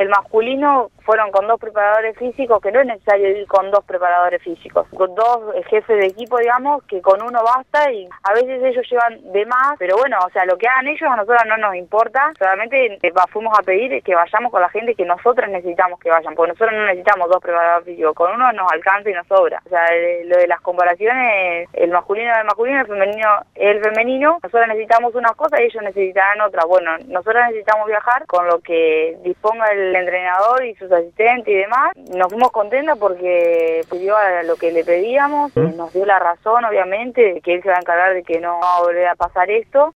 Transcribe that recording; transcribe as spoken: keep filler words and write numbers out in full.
El masculino fueron con dos preparadores físicos, que no es necesario ir con dos preparadores físicos, con dos jefes de equipo, digamos, que con uno basta, y a veces ellos llevan de más, pero bueno, o sea, lo que hagan ellos a nosotros no nos importa, solamente eh, fuimos a pedir que vayamos con la gente que nosotros necesitamos que vayan, porque nosotros no necesitamos dos preparadores físicos, con uno nos alcanza y nos sobra. O sea, el, lo de las comparaciones, el masculino es el masculino, el femenino es el femenino, nosotros necesitamos unas cosas y ellos necesitarán otras. Bueno, nosotros necesitamos viajar con lo que disponga el entrenador y sus asistentes y demás. Nos fuimos contentos porque pidió a lo que le pedíamos, ¿Mm? Nos dio la razón, obviamente, que él se va a encargar de que no va a volver a pasar esto.